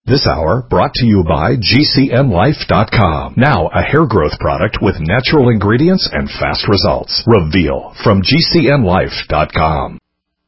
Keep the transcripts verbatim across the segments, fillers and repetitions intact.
This hour brought to you by G C N Life dot com. Now a hair growth product with natural ingredients and fast results. Reveal from G C N Life dot com.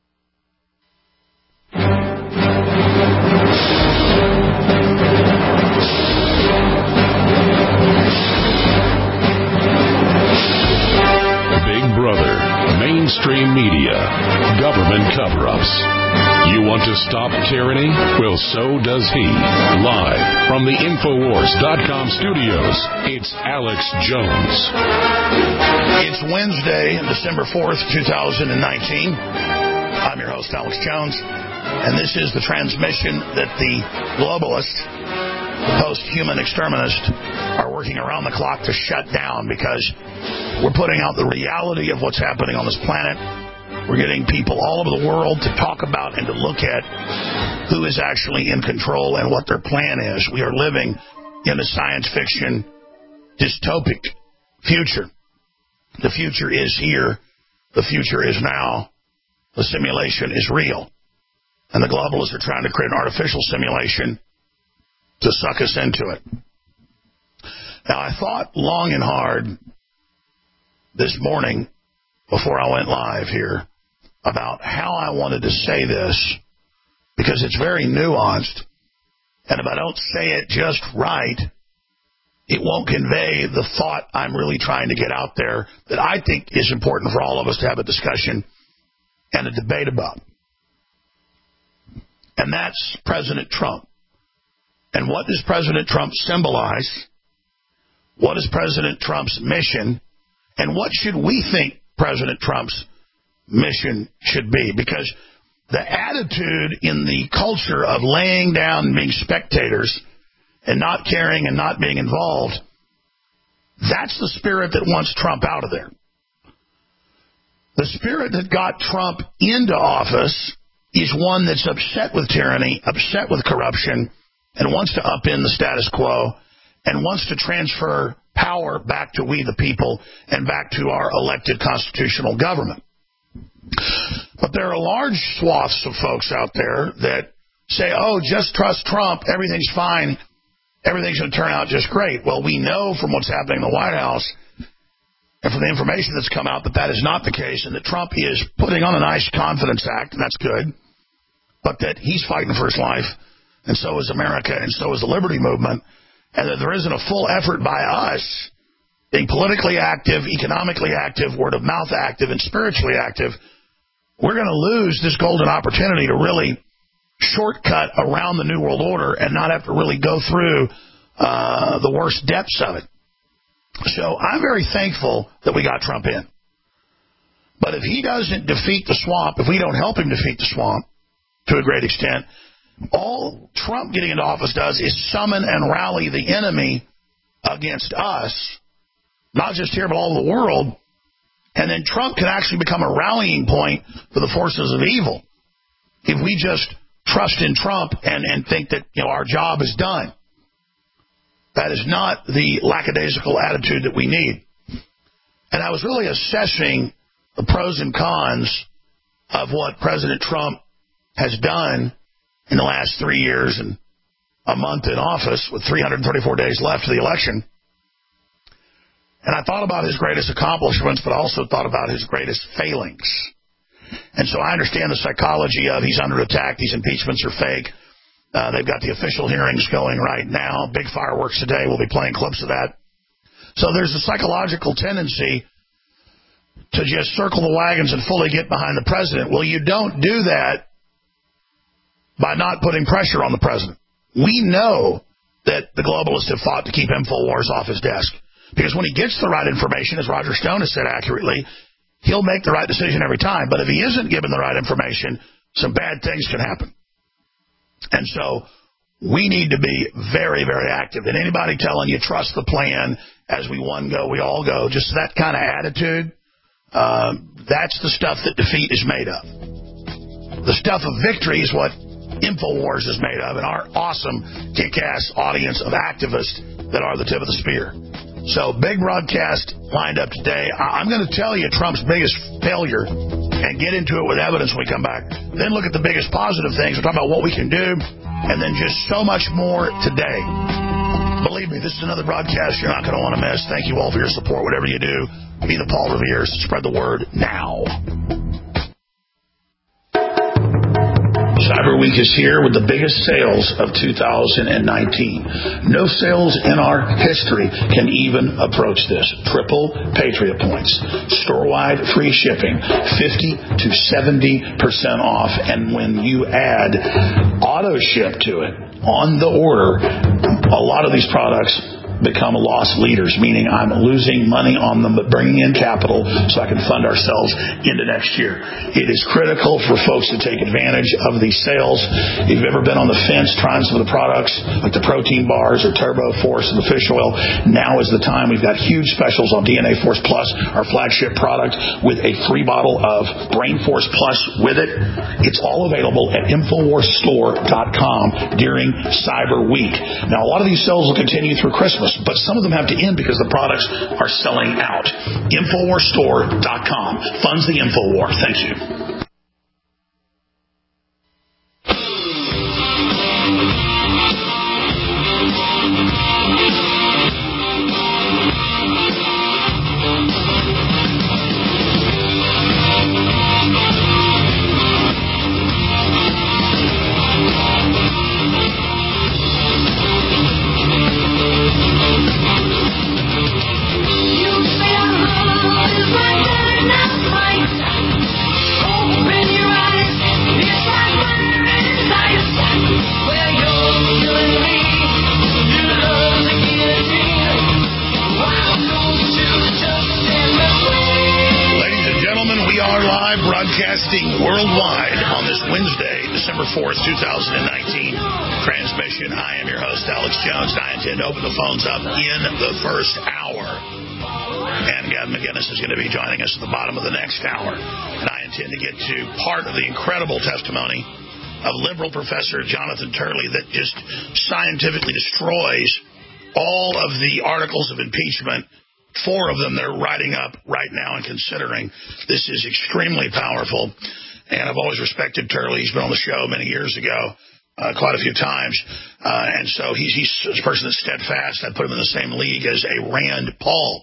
Big Brother, mainstream media, government cover-ups. You want to stop tyranny? Well, so does he. Live from the Infowars dot com studios, it's Alex Jones. It's Wednesday, December fourth, twenty nineteen. I'm your host, Alex Jones, and this is the transmission that the globalists, the post-human exterminists, are working around the clock to shut down because we're putting out the reality of what's happening on this planet. We're getting people all over the world to talk about and to look at who is actually in control and what their plan is. We are living in a science fiction dystopic future. The future is here. The future is now. The simulation is real. And the globalists are trying to create an artificial simulation to suck us into it. Now, I thought long and hard this morning before I went live here about how I wanted to say this, because it's very nuanced, and if I don't say it just right, it won't convey the thought I'm really trying to get out there that I think is important for all of us to have a discussion and a debate about. And that's President Trump. And what does President Trump symbolize? What is President Trump's mission? And what should we think President Trump's mission should be? Because the attitude in the culture of laying down and being spectators and not caring and not being involved, that's the spirit that wants Trump out of there. The spirit that got Trump into office is one that's upset with tyranny, upset with corruption, and wants to upend the status quo and wants to transfer power back to we the people and back to our elected constitutional government. But there are large swaths of folks out there that say, oh, just trust Trump, everything's fine, everything's going to turn out just great. Well, we know from what's happening in the White House and from the information that's come out that that is not the case, and that Trump is putting on a nice confidence act, and that's good, but that he's fighting for his life, and so is America, and so is the Liberty Movement, and that there isn't a full effort by us being politically active, economically active, word-of-mouth active, and spiritually active. We're going to lose this golden opportunity to really shortcut around the New World Order and not have to really go through uh, the worst depths of it. So I'm very thankful that we got Trump in. But if he doesn't defeat the swamp, if we don't help him defeat the swamp to a great extent, all Trump getting into office does is summon and rally the enemy against us, not just here but all over the world. And then Trump can actually become a rallying point for the forces of evil if we just trust in Trump and, and think that, you know, our job is done. That is not the lackadaisical attitude that we need. And I was really assessing the pros and cons of what President Trump has done in the last three years and a month in office with three hundred thirty-four days left to the election. And I thought about his greatest accomplishments, but I also thought about his greatest failings. And so I understand the psychology of he's under attack, these impeachments are fake. Uh, they've got the official hearings going right now. Big fireworks today. We'll be playing clips of that. So there's a psychological tendency to just circle the wagons and fully get behind the president. Well, you don't do that by not putting pressure on the president. We know that the globalists have fought to keep InfoWars off his desk. Because when he gets the right information, as Roger Stone has said accurately, he'll make the right decision every time. But if he isn't given the right information, some bad things can happen. And so we need to be very, very active. And anybody telling you trust the plan, as we one go, we all go, just that kind of attitude, uh, that's the stuff that defeat is made of. The stuff of victory is what InfoWars is made of, and our awesome, kick-ass audience of activists that are the tip of the spear. So, big broadcast lined up today. I'm going to tell you Trump's biggest failure and get into it with evidence when we come back. Then look at the biggest positive things. We're talking about what we can do, and then just so much more today. Believe me, this is another broadcast you're not going to want to miss. Thank you all for your support. Whatever you do, be the Paul Revere's. Spread the word now. Cyber Week is here with the biggest sales of two thousand nineteen. No sales in our history can even approach this. Triple Patriot points, store-wide free shipping, fifty to seventy percent off. And when you add auto ship to it on the order, a lot of these products become loss leaders, meaning I'm losing money on them but bringing in capital so I can fund ourselves into next year. It is critical for folks to take advantage of these sales. If you've ever been on the fence trying some of the products like the protein bars or Turbo Force and the fish oil, now is the time. We've got huge specials on D N A Force Plus, our flagship product, with a free bottle of Brain Force Plus with it. It's all available at Infowars Store dot com during Cyber Week. Now, a lot of these sales will continue through Christmas, but some of them have to end because the products are selling out. Infowars Store dot com funds the Infowar. Thank you. Worldwide on this Wednesday, December fourth, twenty nineteen transmission. I am your host, Alex Jones, and I intend to open the phones up in the first hour. And Gavin McInnes is going to be joining us at the bottom of the next hour. And I intend to get to part of the incredible testimony of liberal professor Jonathan Turley that just scientifically destroys all of the articles of impeachment. Four of them they're writing up right now and considering. This is extremely powerful. And I've always respected Turley. He's been on the show many years ago, uh, quite a few times. Uh, and so he's, he's a person that's steadfast. I'd put him in the same league as a Rand Paul.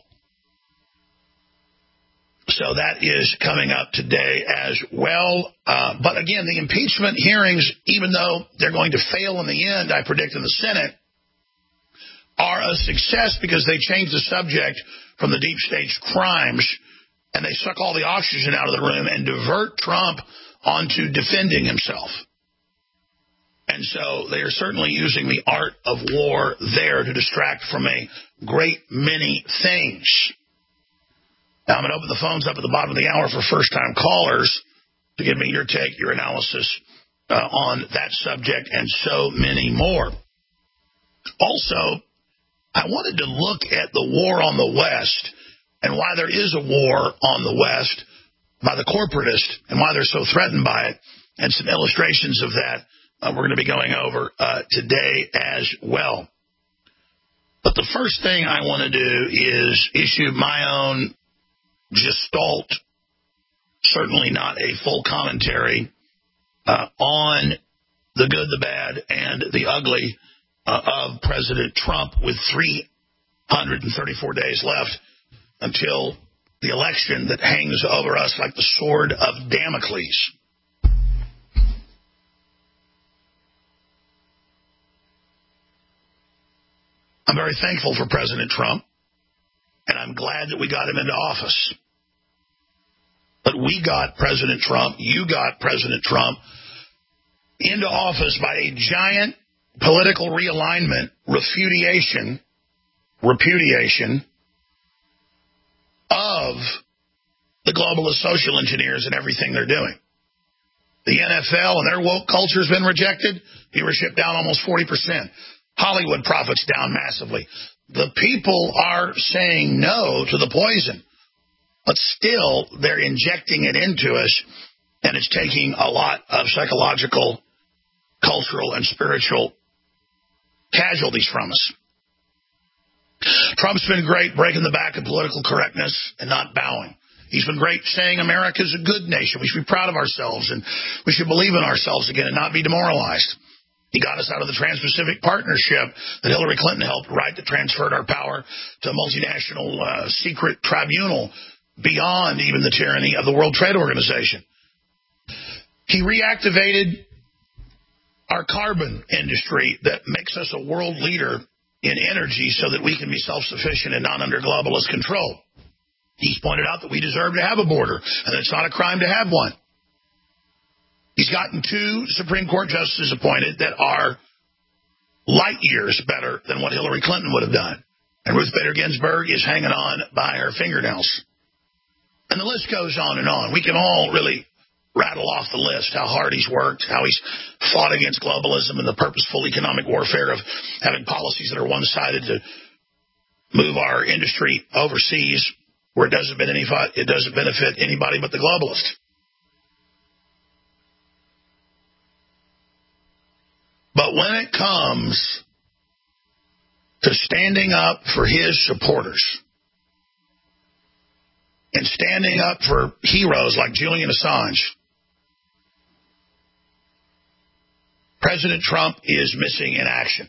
So that is coming up today as well. Uh, but again, the impeachment hearings, even though they're going to fail in the end, I predict in the Senate, are a success because they change the subject from the deep state's crimes, and they suck all the oxygen out of the room and divert Trump onto defending himself. And so they are certainly using the art of war there to distract from a great many things. Now, I'm going to open the phones up at the bottom of the hour for first-time callers to give me your take, your analysis uh, on that subject and so many more. Also, I wanted to look at the war on the West and why there is a war on the West by the corporatists and why they're so threatened by it, and some illustrations of that uh, we're going to be going over uh, today as well. But the first thing I want to do is issue my own gestalt, certainly not a full commentary, uh, on the good, the bad, and the ugly Uh, of President Trump, with three hundred thirty-four days left until the election that hangs over us like the sword of Damocles. I'm very thankful for President Trump, and I'm glad that we got him into office. But we got President Trump, you got President Trump into office by a giant political realignment, repudiation, repudiation of the globalist social engineers and everything they're doing. The N F L and their woke culture has been rejected. Viewership down almost forty percent. Hollywood profits down massively. The people are saying no to the poison, but still they're injecting it into us, and it's taking a lot of psychological, cultural, and spiritual casualties from us. Trump's been great breaking the back of political correctness and not bowing. He's been great saying America's a good nation. We should be proud of ourselves, and we should believe in ourselves again and not be demoralized. He got us out of the Trans-Pacific Partnership that Hillary Clinton helped write that transferred our power to a multinational uh, secret tribunal beyond even the tyranny of the World Trade Organization. He reactivated our carbon industry that makes us a world leader in energy so that we can be self-sufficient and not under globalist control. He's pointed out that we deserve to have a border and that it's not a crime to have one. He's gotten two Supreme Court justices appointed that are light years better than what Hillary Clinton would have done. And Ruth Bader Ginsburg is hanging on by her fingernails. And the list goes on and on. We can all really rattle off the list, how hard he's worked, how he's fought against globalism and the purposeful economic warfare of having policies that are one-sided to move our industry overseas where it doesn't, it doesn't benefit anybody but the globalist. But when it comes to standing up for his supporters and standing up for heroes like Julian Assange, President Trump is missing in action.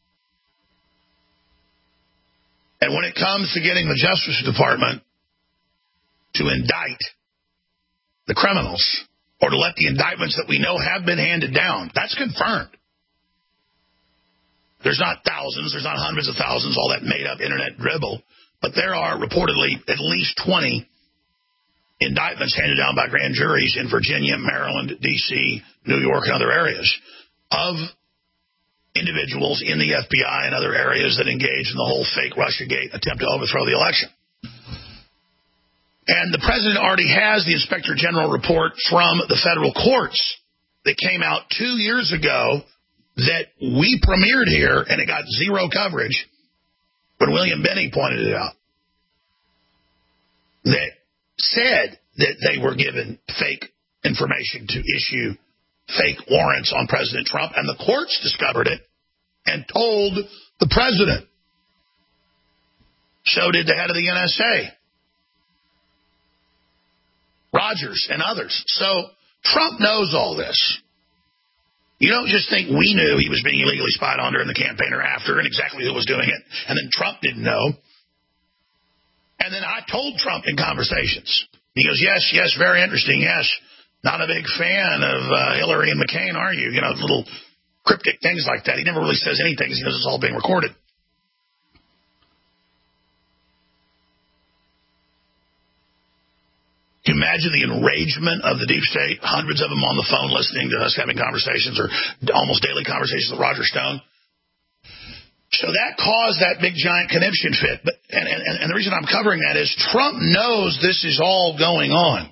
And when it comes to getting the Justice Department to indict the criminals or to let the indictments that we know have been handed down, that's confirmed. There's not thousands, there's not hundreds of thousands, all that made-up internet dribble, but there are reportedly at least twenty indictments handed down by grand juries in Virginia, Maryland, D C, New York, and other areas of individuals in the F B I and other areas that engage in the whole fake Russiagate attempt to overthrow the election. And the president already has the Inspector General report from the federal courts that came out two years ago that we premiered here, and it got zero coverage when William Benning pointed it out, that said that they were given fake information to issue fake warrants on President Trump, and the courts discovered it and told the president. So did the head of the N S A, Rogers, and others. So Trump knows all this. You don't just think we knew he was being illegally spied on during the campaign or after and exactly who was doing it, and then Trump didn't know. And then I told Trump in conversations. He goes, yes, yes, very interesting, yes. Not a big fan of uh, Hillary and McCain, are you? You know, little cryptic things like that. He never really says anything because he knows it's all being recorded. Can you imagine the enragement of the deep state? Hundreds of them on the phone listening to us having conversations or almost daily conversations with Roger Stone. So that caused that big giant conniption fit. But and, and, and the reason I'm covering that is Trump knows this is all going on.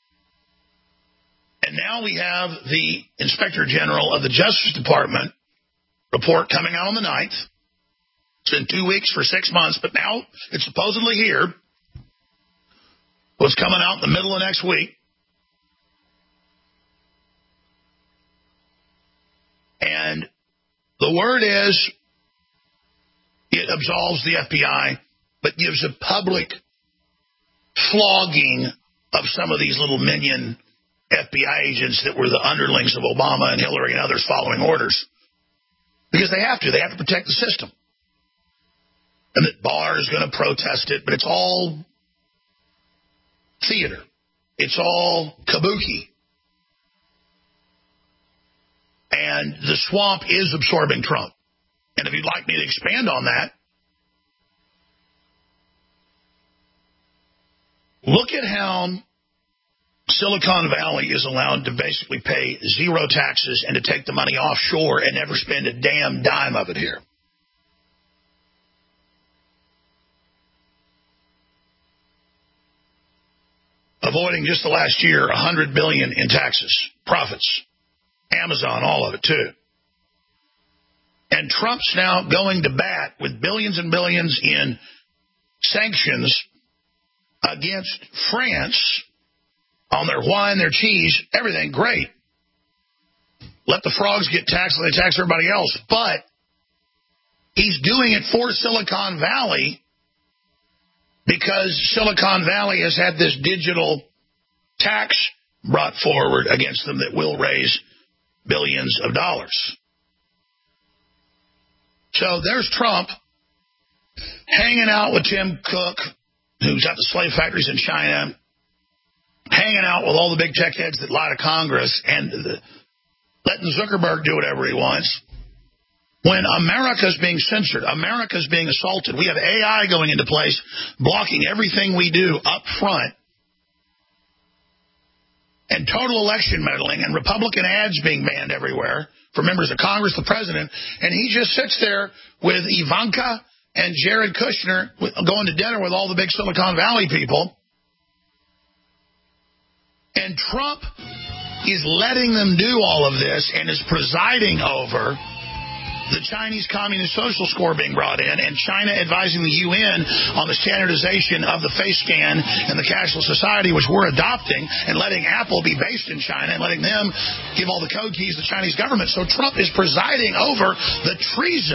And now we have the Inspector General of the Justice Department report coming out on the ninth. It's been two weeks for six months, but now it's supposedly here. It's coming out in the middle of next week. And the word is it absolves the F B I, but gives a public flogging of some of these little minion F B I agents that were the underlings of Obama and Hillary and others following orders. Because they have to. They have to protect the system. And that Barr is going to protest it, but it's all theater. It's all kabuki. And the swamp is absorbing Trump. And if you'd like me to expand on that, look at how Silicon Valley is allowed to basically pay zero taxes and to take the money offshore and never spend a damn dime of it here. Avoiding just the last year one hundred billion dollars in taxes, profits. Amazon, all of it, too. And Trump's now going to bat with billions and billions in sanctions against France on their wine, their cheese, everything, great. Let the frogs get taxed like they tax everybody else. But he's doing it for Silicon Valley because Silicon Valley has had this digital tax brought forward against them that will raise billions of dollars. So there's Trump hanging out with Tim Cook, who's got the slave factories in China, hanging out with all the big tech heads that lie to Congress, and the, letting Zuckerberg do whatever he wants. When America's being censored, America's being assaulted, we have A I going into place, blocking everything we do up front, and total election meddling, and Republican ads being banned everywhere for members of Congress, the president, and he just sits there with Ivanka and Jared Kushner going to dinner with all the big Silicon Valley people, and Trump is letting them do all of this and is presiding over the Chinese Communist Social Score being brought in, and China advising the U N on the standardization of the face scan and the cashless society, which we're adopting, and letting Apple be based in China and letting them give all the code keys to the Chinese government. So Trump is presiding over the treason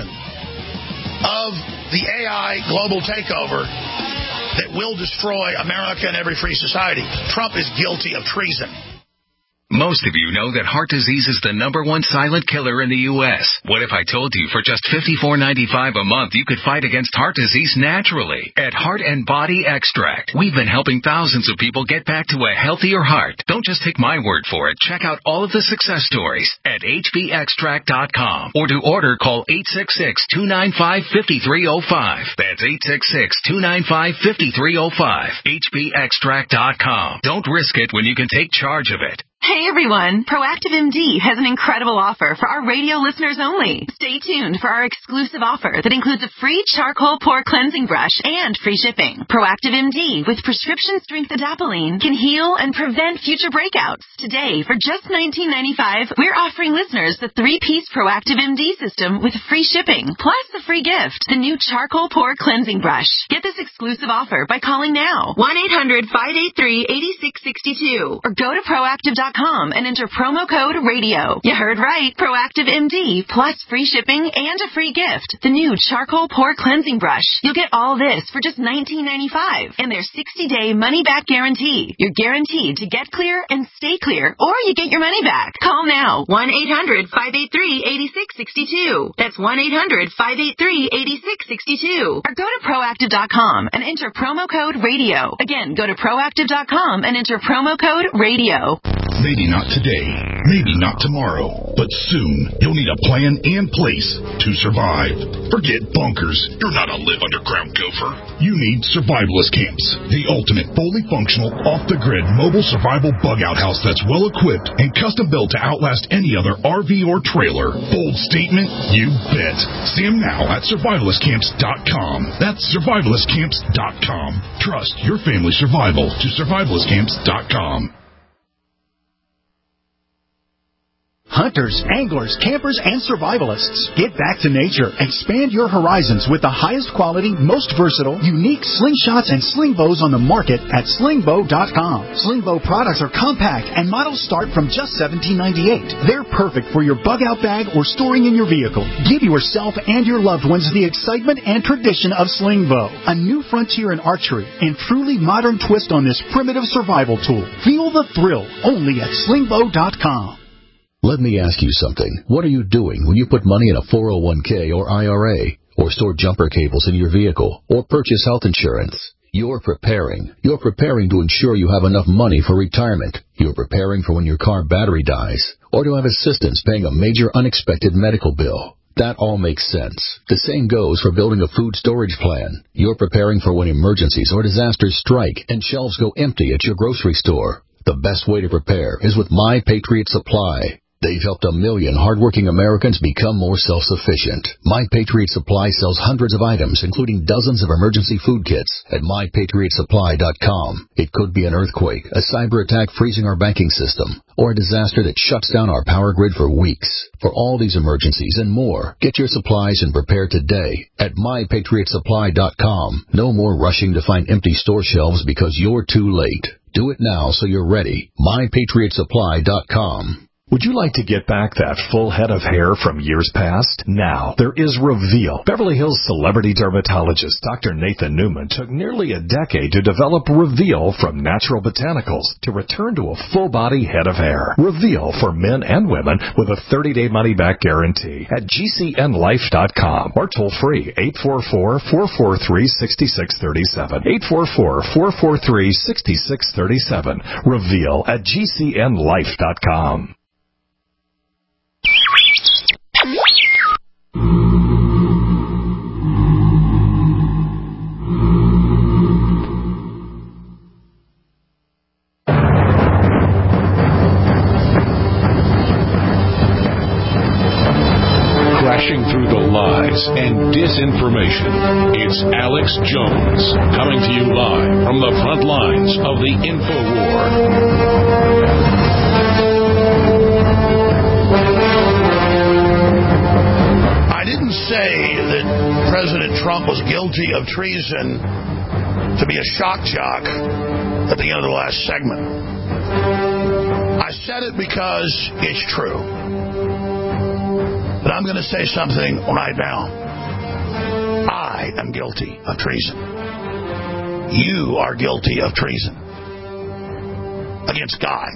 of the A I global takeover that will destroy America and every free society. Trump is guilty of treason. Most of you know that heart disease is the number one silent killer in the U S What if I told you for just fifty-four ninety-five a month you could fight against heart disease naturally? At Heart and Body Extract, we've been helping thousands of people get back to a healthier heart. Don't just take my word for it. Check out all of the success stories at H B extract dot com, or to order, call eight six six, two nine five, five three zero five. That's eight six six, two nine five, five three zero five. H B extract dot com. Don't risk it when you can take charge of it. Hey everyone, Proactive M D has an incredible offer for our radio listeners only. Stay tuned for our exclusive offer that includes a free charcoal pore cleansing brush and free shipping. Proactive M D with prescription strength adapalene can heal and prevent future breakouts. Today, for just nineteen ninety-five dollars, we're offering listeners the three-piece Proactive M D system with free shipping, plus a free gift, the new charcoal pore cleansing brush. Get this exclusive offer by calling now, one eight hundred, five eight three, eight six six two, or go to proactive dot com and enter promo code radio. You heard right. Proactive M D plus free shipping and a free gift, the new charcoal pore cleansing brush. You'll get all this for just nineteen ninety-five dollars and their sixty-day money-back guarantee. You're guaranteed to get clear and stay clear, or you get your money back. Call now, one eight hundred, five eight three, eight six six two. That's one eight hundred, five eight three, eight six six two. Or go to proactive dot com and enter promo code radio. Again, go to proactive dot com and enter promo code radio. Maybe not today, maybe not tomorrow, but soon you'll need a plan in place to survive. Forget bunkers. You're not a live underground gopher. You need survivalist camps, the ultimate fully functional, off-the-grid mobile survival bug-out house that's well-equipped and custom-built to outlast any other R V or trailer. Bold statement? You bet. See them now at survivalist camps dot com. That's survivalist camps dot com. Trust your family's survival to survivalist camps dot com. Hunters, anglers, campers, and survivalists. Get back to nature. Expand your horizons with the highest quality, most versatile, unique slingshots and sling bows on the market at sling bow dot com. Sling bow products are compact and models start from just seventeen ninety-eight. They're perfect for your bug-out bag or storing in your vehicle. Give yourself and your loved ones the excitement and tradition of sling bow. A new frontier in archery and truly modern twist on this primitive survival tool. Feel the thrill only at sling bow dot com. Let me ask you something. What are you doing when you put money in a four oh one k or I R A, or store jumper cables in your vehicle, or purchase health insurance? You're preparing. You're preparing to ensure you have enough money for retirement. You're preparing for when your car battery dies, or to have assistance paying a major unexpected medical bill. That all makes sense. The same goes for building a food storage plan. You're preparing for when emergencies or disasters strike and shelves go empty at your grocery store. The best way to prepare is with My Patriot Supply. They've helped a million hardworking Americans become more self-sufficient. My Patriot Supply sells hundreds of items, including dozens of emergency food kits, at my patriot supply dot com. It could be an earthquake, a cyber attack freezing our banking system, or a disaster that shuts down our power grid for weeks. For all these emergencies and more, get your supplies and prepare today at my patriot supply dot com. No more rushing to find empty store shelves because you're too late. Do it now so you're ready. my patriot supply dot com. Would you like to get back that full head of hair from years past? Now, there is Reveal. Beverly Hills celebrity dermatologist Doctor Nathan Newman took nearly a decade to develop Reveal from natural botanicals to return to a full-body head of hair. Reveal for men and women with a thirty-day money-back guarantee at G C N life dot com or toll-free eight four four, four four three, six six three seven. eight four four, four four three, six six three seven. Reveal at G C N life dot com. Crashing through the lies and disinformation, it's Alex Jones, coming to you live from the front lines of the InfoWar. Say that President Trump was guilty of treason to be a shock jock at the end of the last segment. I said it because it's true. But I'm going to say something right now. I am guilty of treason. You are guilty of treason against God.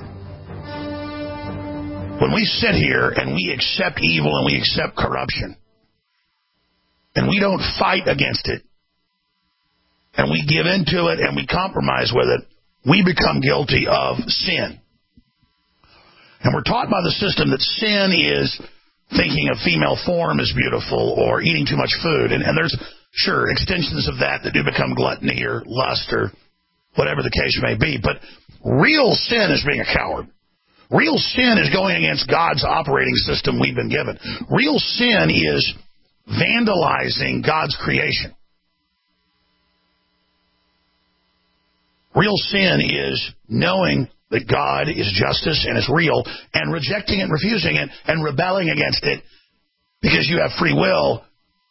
When we sit here and we accept evil and we accept corruption, and we don't fight against it, and we give into it and we compromise with it, we become guilty of sin. And we're taught by the system that sin is thinking a female form is beautiful or eating too much food. And, and there's, sure, extensions of that that do become gluttony or lust or whatever the case may be. But real sin is being a coward. Real sin is going against God's operating system we've been given. Real sin is vandalizing God's creation. Real sin is knowing that God is justice and is real and rejecting it and refusing it and rebelling against it because you have free will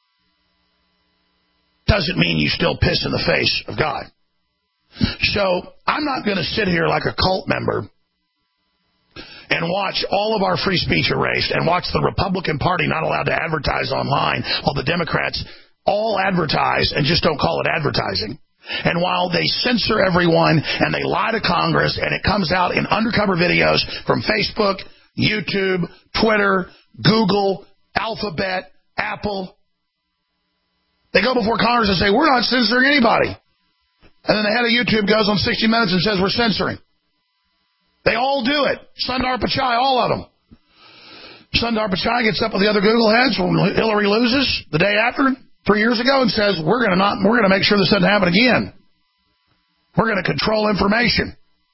doesn't mean you still piss in the face of God. So I'm not going to sit here like a cult member and watch all of our free speech erased and watch the Republican Party not allowed to advertise online while the Democrats all advertise and just don't call it advertising. And while they censor everyone and they lie to Congress and it comes out in undercover videos from Facebook, YouTube, Twitter, Google, Alphabet, Apple, they go before Congress and say, we're not censoring anybody. And then the head of YouTube goes on sixty minutes and says, we're censoring. They all do it. Sundar Pichai, all of them. Sundar Pichai gets up with the other Google heads when Hillary loses the day after, three years ago, and says, we're going to not, we're going to make sure this doesn't happen again. We're going to control information.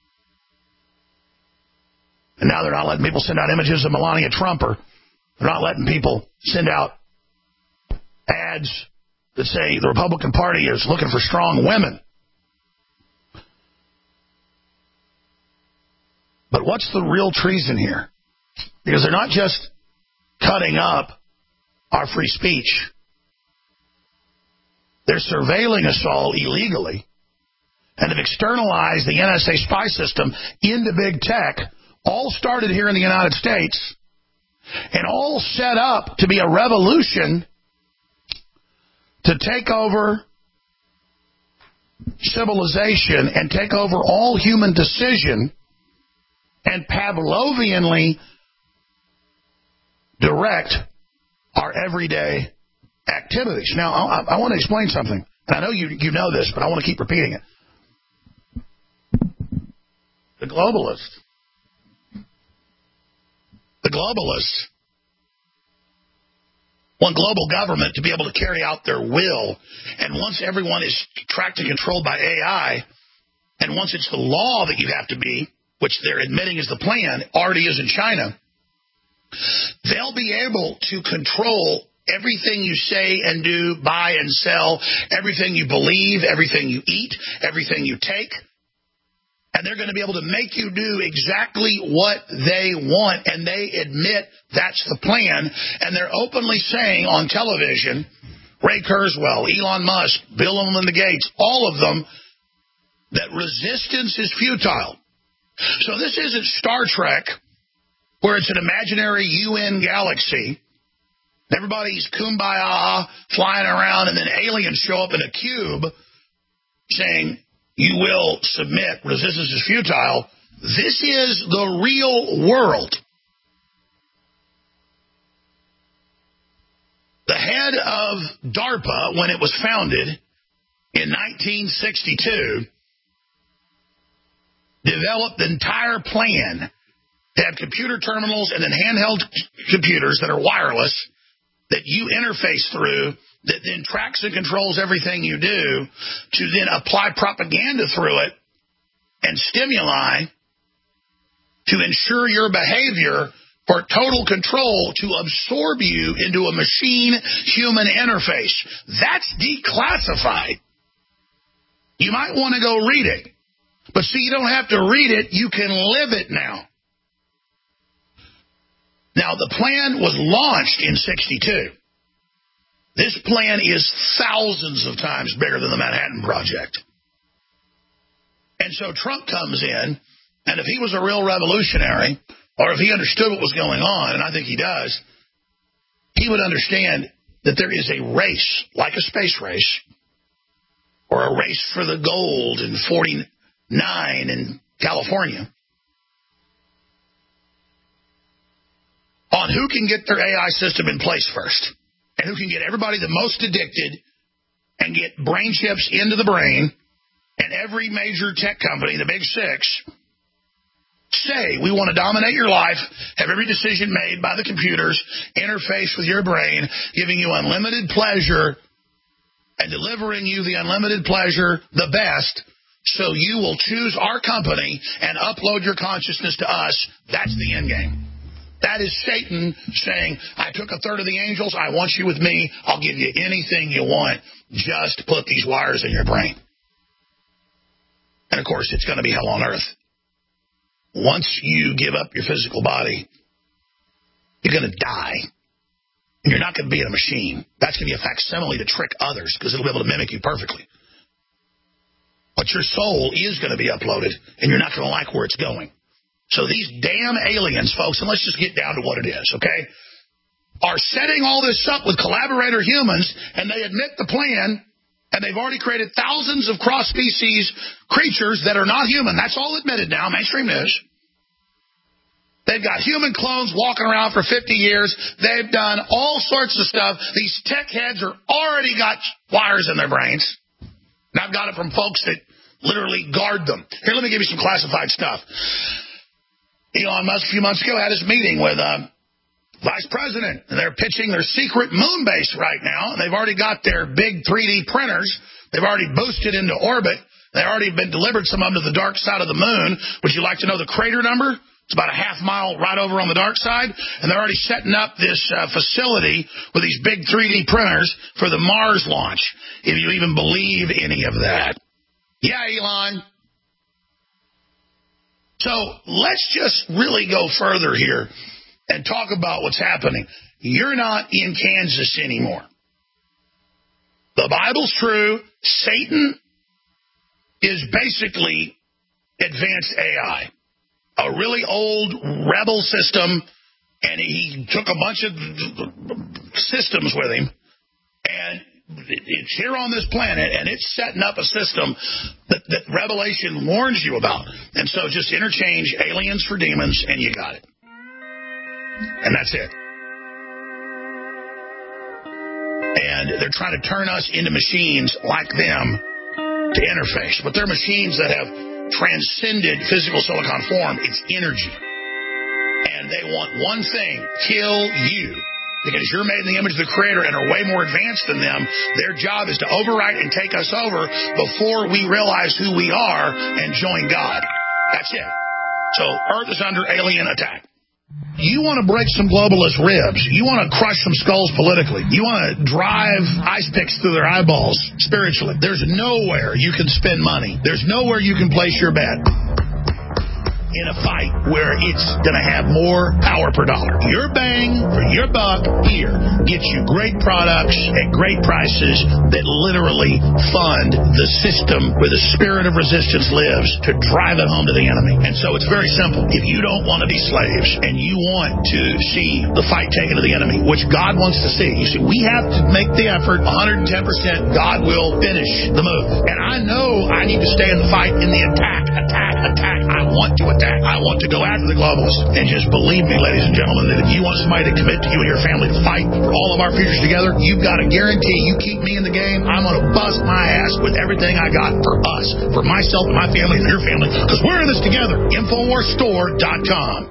And now they're not letting people send out images of Melania Trump, or they're not letting people send out ads that say the Republican Party is looking for strong women. But what's the real treason here? Because they're not just cutting up our free speech. They're surveilling us all illegally and have externalized the N S A spy system into big tech, all started here in the United States, and all set up to be a revolution to take over civilization and take over all human decision and Pavlovianly direct our everyday activities. Now, I, I want to explain something. And I know you, you know this, but I want to keep repeating it. The globalists, the globalists want global government to be able to carry out their will. And once everyone is tracked and controlled by A I, and once it's the law that you have to be, which they're admitting is the plan, already is in China, they'll be able to control everything you say and do, buy and sell, everything you believe, everything you eat, everything you take. And they're going to be able to make you do exactly what they want. And they admit that's the plan. And they're openly saying on television, Ray Kurzweil, Elon Musk, Bill and Melinda Gates, all of them, that resistance is futile. So this isn't Star Trek where it's an imaginary U N galaxy. Everybody's kumbaya flying around, and then aliens show up in a cube saying, you will submit, resistance is futile. This is the real world. The head of DARPA, when it was founded in nineteen sixty-two, developed the entire plan to have computer terminals and then handheld computers that are wireless that you interface through, that then tracks and controls everything you do, to then apply propaganda through it and stimuli to ensure your behavior for total control, to absorb you into a machine-human interface. That's declassified. You might want to go read it. But see, you don't have to read it. You can live it now. Now, the plan was launched in sixty-two. This plan is thousands of times bigger than the Manhattan Project. And so Trump comes in, and if he was a real revolutionary, or if he understood what was going on, and I think he does, he would understand that there is a race, like a space race, or a race for the gold in forty-nine in California, on who can get their A I system in place first, and who can get everybody the most addicted and get brain chips into the brain, and every major tech company, the big six, say, we want to dominate your life, have every decision made by the computers, interface with your brain, giving you unlimited pleasure, and delivering you the unlimited pleasure the best, so you will choose our company and upload your consciousness to us. That's the end game. That is Satan saying, I took a third of the angels, I want you with me, I'll give you anything you want, just put these wires in your brain. And of course, it's going to be hell on earth. Once you give up your physical body, you're going to die. And you're not going to be in a machine. That's going to be a facsimile to trick others, because it'll be able to mimic you perfectly. But your soul is going to be uploaded, and you're not going to like where it's going. So these damn aliens, folks, and let's just get down to what it is, okay, are setting all this up with collaborator humans, and they admit the plan, and they've already created thousands of cross-species creatures that are not human. That's all admitted now, mainstream news. They've got human clones walking around for fifty years. They've done all sorts of stuff. These tech heads are already got wires in their brains. And I've got it from folks that literally guard them. Here, let me give you some classified stuff. Elon Musk, a few months ago, had his meeting with uh, Vice President, and they're pitching their secret moon base right now, and they've already got their big three D printers. They've already boosted into orbit. They've already been delivered some of them to the dark side of the moon. Would you like to know the crater number? It's about a half mile right over on the dark side, and they're already setting up this uh, facility with these big three D printers for the Mars launch, if you even believe any of that. Yeah, Elon. So let's just really go further here and talk about what's happening. You're not in Kansas anymore. The Bible's true. Satan is basically advanced A I, a really old rebel system, and he took a bunch of systems with him, and it's here on this planet, and it's setting up a system that, that Revelation warns you about. And so just interchange aliens for demons, and you got it. And that's it. And they're trying to turn us into machines like them to interface. But they're machines that have transcended physical silicon form. It's energy. And they want one thing, kill you. Because you're made in the image of the Creator and are way more advanced than them. Their job is to overwrite and take us over before we realize who we are and join God. That's it. So Earth is under alien attack. You want to break some globalist ribs. You want to crush some skulls politically. You want to drive ice picks through their eyeballs spiritually. There's nowhere you can spend money. There's nowhere you can place your bet. in a fight where it's going to have more power per dollar. Your bang for your buck here gets you great products at great prices that literally fund the system where the spirit of resistance lives to drive it home to the enemy. And so it's very simple. If you don't want to be slaves and you want to see the fight taken to the enemy, which God wants to see, you see, we have to make the effort one hundred ten percent. God will finish the move. And I know I need to stay in the fight, in the attack, attack, attack. I want to attack. I want to go after the globalists. And just believe me, ladies and gentlemen, that if you want somebody to commit to you and your family to fight for all of our futures together, you've got to guarantee you keep me in the game. I'm going to bust my ass with everything I got for us, for myself and my family and your family, because we're in this together. Infowars Store dot com.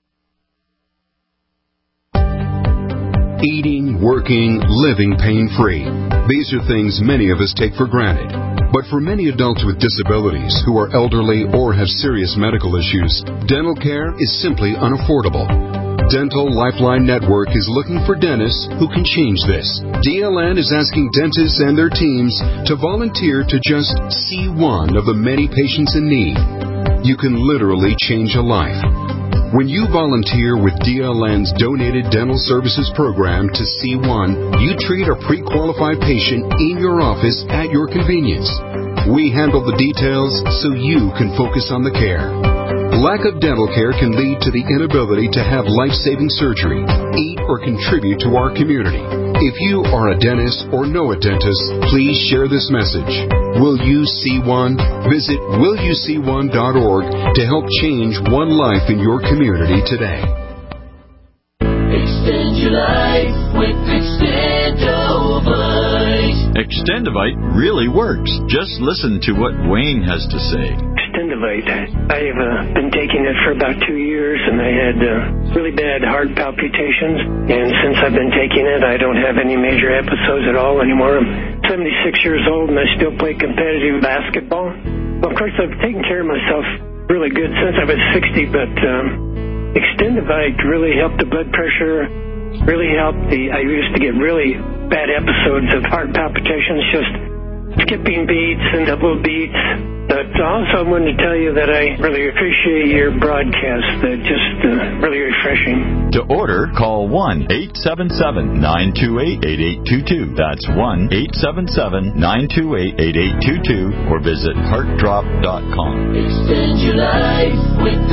Eating, working, living pain-free. These are things many of us take for granted. But for many adults with disabilities who are elderly or have serious medical issues, dental care is simply unaffordable. Dental Lifeline Network is looking for dentists who can change this. D L N is asking dentists and their teams to volunteer to just see one of the many patients in need. You can literally change a life. When you volunteer with D L N's Donated Dental Services Program to C one, you treat a pre-qualified patient in your office at your convenience. We handle the details so you can focus on the care. Lack of dental care can lead to the inability to have life-saving surgery, eat, or contribute to our community. If you are a dentist or know a dentist, please share this message. Will you see one? Visit will you see one dot org to help change one life in your community today. Extend your life with Extendovite. Extendovite really works. Just listen to what Wayne has to say. Extendovite. I've uh, been taking it for about two years, and I had uh, really bad heart palpitations. And since I've been taking it, I don't have any major episodes at all anymore. I'm seventy-six years old, and I still play competitive basketball. Well, of course, I've taken care of myself really good since I was sixty, but um, Extendovite really helped the blood pressure, really helped the, I used to get really bad episodes of heart palpitations, just skipping beats and double beats. But also I wanted to tell you that I really appreciate your broadcast. They're just uh, really refreshing. To order, call one eight seven seven, nine two eight, eight eight two two. That's one eight seven seven, nine two eight, eight eight two two or visit heart drop dot com. Extend your life with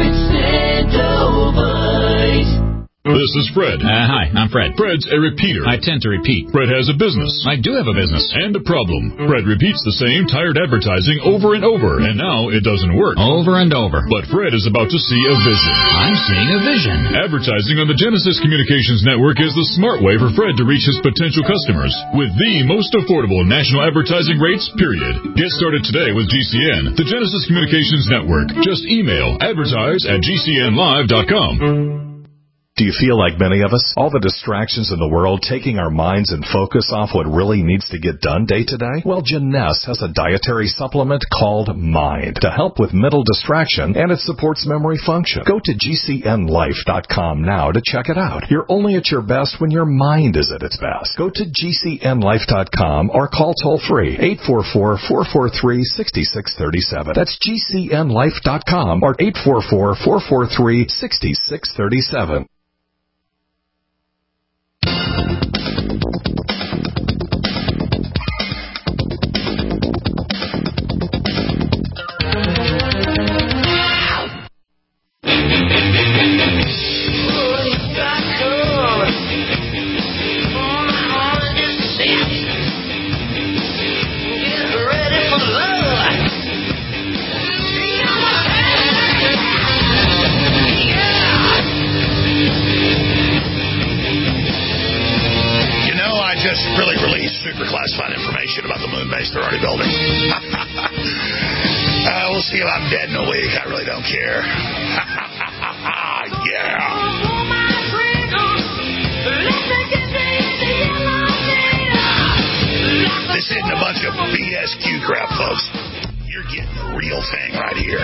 Extendovite. This is Fred. Uh, hi, I'm Fred. Fred's a repeater. I tend to repeat. Fred has a business. I do have a business. And a problem. Fred repeats the same tired advertising over and over, and now it doesn't work. Over and over. But Fred is about to see a vision. I'm seeing a vision. Advertising on the Genesis Communications Network is the smart way for Fred to reach his potential customers with the most affordable national advertising rates, period. Get started today with G C N, the Genesis Communications Network. Just email advertise at G C N live dot com. Do you feel like many of us? All the distractions in the world taking our minds and focus off what really needs to get done day to day? Well, Jeunesse has a dietary supplement called Mind to help with mental distraction, and it supports memory function. Go to G C N life dot com now to check it out. You're only at your best when your mind is at its best. Go to G C N life dot com or call toll-free eight four four, four four three, six six three seven. That's G C N life dot com or eight four four, four four three, six six three seven. Classified information about the moon base they're already building. uh, we'll see if I'm dead in a week. I really don't care. Yeah. This isn't a bunch of B S Q crap, folks. You're getting the real thing right here.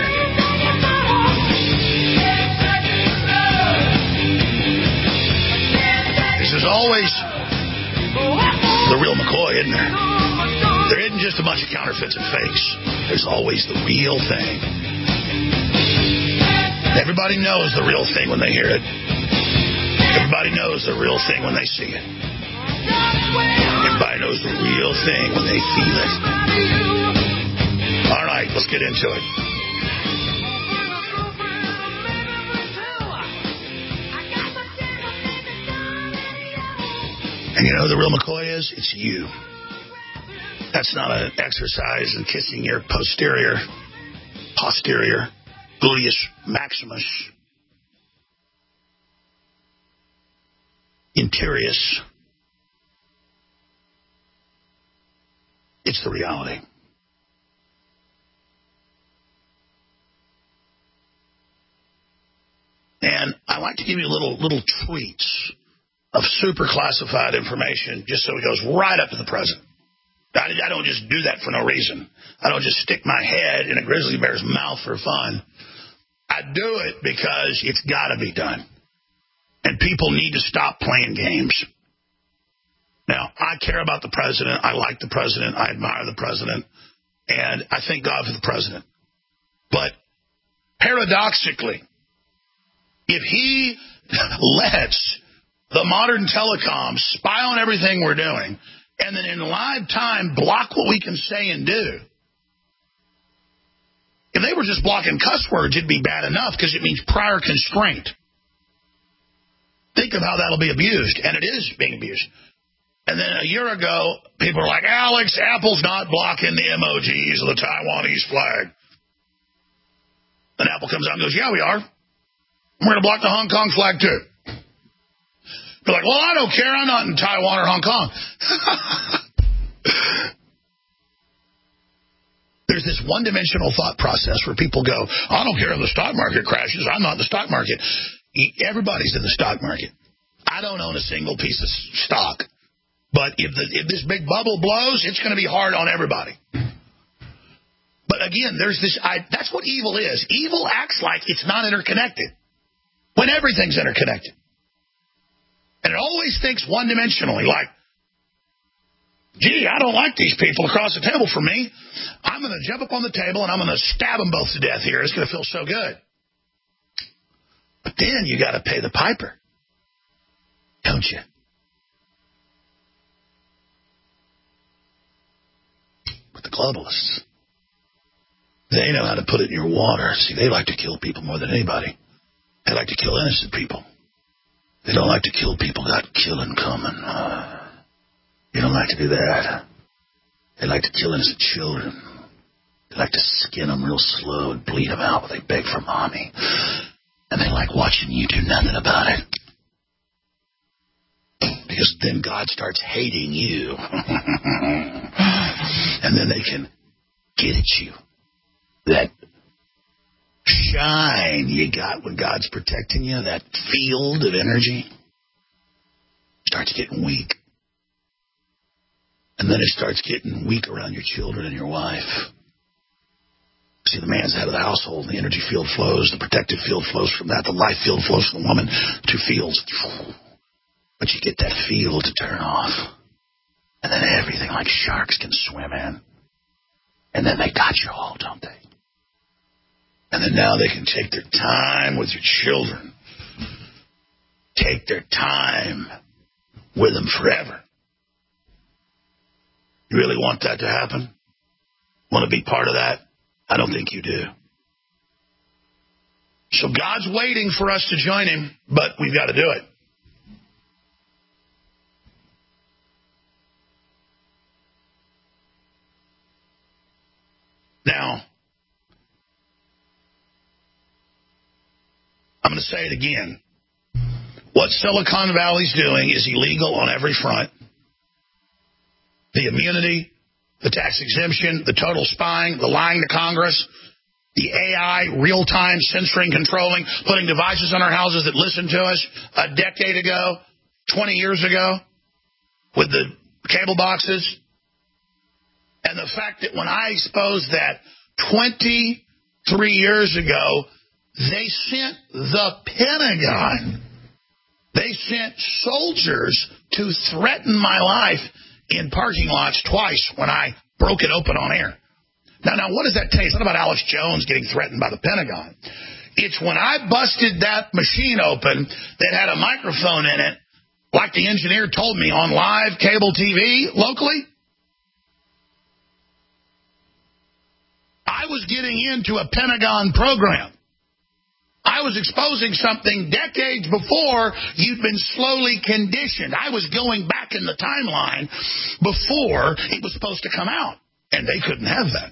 This is always the real McCoy, isn't there? There isn't just a bunch of counterfeits and fakes. There's always the real thing. Everybody knows the real thing when they hear it. Everybody knows the real thing when they see it. Everybody knows the real thing when they feel it. All right, let's get into it. And you know who the real McCoy is? It's you. That's not an exercise in kissing your posterior, posterior, gluteus maximus, interius. It's the reality. And I like to give you little little treats of super classified information just so it goes right up to the president. I, I don't just do that for no reason. I don't just stick my head in a grizzly bear's mouth for fun. I do it because it's got to be done. And people need to stop playing games. Now, I care about the president. I like the president. I admire the president. And I thank God for the president. But paradoxically, if he lets the modern telecoms spy on everything we're doing and then in live time block what we can say and do, if they were just blocking cuss words, it'd be bad enough because it means prior constraint. Think of how that'll be abused, and it is being abused. And then a year ago, people were like, Alex, Apple's not blocking the emojis of the Taiwanese flag. And Apple comes out and goes, yeah, we are. We're going to block the Hong Kong flag, too. They're like, well, I don't care. I'm not in Taiwan or Hong Kong. There's this one-dimensional thought process where people go, I don't care if the stock market crashes. I'm not in the stock market. Everybody's in the stock market. I don't own a single piece of stock. But if, the, if this big bubble blows, it's going to be hard on everybody. But again, there's this. I, that's what evil is. Evil acts like it's not interconnected when everything's interconnected. And it always thinks one-dimensionally, like, gee, I don't like these people across the table from me. I'm going to jump up on the table and I'm going to stab them both to death here. It's going to feel so good. But then you got to pay the piper, don't you? But the globalists, they know how to put it in your water. See, they like to kill people more than anybody. They like to kill innocent people. They don't like to kill people got killing coming. Uh, you don't like to do that. They like to kill innocent children. They like to skin them real slow and bleed them out while they beg for mommy. And they like watching you do nothing about it. Because then God starts hating you. And then they can get at you. That shine you got when God's protecting you, that field of energy, starts getting weak. And then it starts getting weak around your children and your wife. See, the man's the head of the household. The energy field flows. The protective field flows from that. The life field flows from the woman. Two fields. But you get that field to turn off. And then everything like sharks can swim in. And then they got you all, don't they? And then now they can take their time with your children. Take their time with them forever. You really want that to happen? Want to be part of that? I don't think you do. So God's waiting for us to join him, but we've got to do it. Now, I'm going to say it again. What Silicon Valley's doing is illegal on every front. The immunity, the tax exemption, the total spying, the lying to Congress, the A I, real-time censoring, controlling, putting devices on our houses that listen to us a decade ago, twenty years ago, with the cable boxes. And the fact that when I exposed that twenty-three years ago, they sent the Pentagon, they sent soldiers to threaten my life in parking lots twice when I broke it open on air. Now, now, what does that tell you? It's not about Alex Jones getting threatened by the Pentagon. It's when I busted that machine open that had a microphone in it, like the engineer told me on live cable T V locally, I was getting into a Pentagon program. I was exposing something decades before you'd been slowly conditioned. I was going back in the timeline before it was supposed to come out, and they couldn't have that.